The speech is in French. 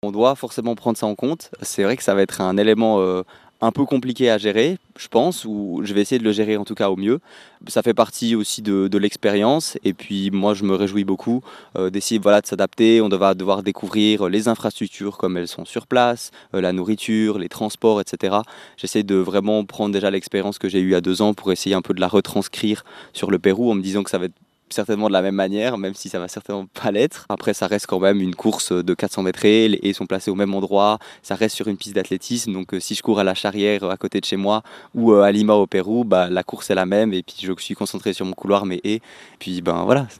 On doit forcément prendre ça en compte. C'est vrai que ça va être un élément un peu compliqué à gérer, je pense, ou je vais essayer de le gérer en tout cas au mieux. Ça fait partie aussi de l'expérience et puis moi je me réjouis beaucoup d'essayer voilà, de s'adapter. On va devoir découvrir les infrastructures comme elles sont sur place, la nourriture, les transports, etc. J'essaie de vraiment prendre déjà l'expérience que j'ai eue il y a 2 ans pour essayer un peu de la retranscrire sur le Pérou en me disant que ça va être certainement de la même manière, même si ça va certainement pas l'être. Après, ça reste quand même une course de 400 mètres et les haies sont placées au même endroit. Ça reste sur une piste d'athlétisme, donc si je cours à la Charrière à côté de chez moi ou à Lima au Pérou, bah, la course est la même et puis je suis concentré sur mon couloir, mes haies. Puis ben voilà,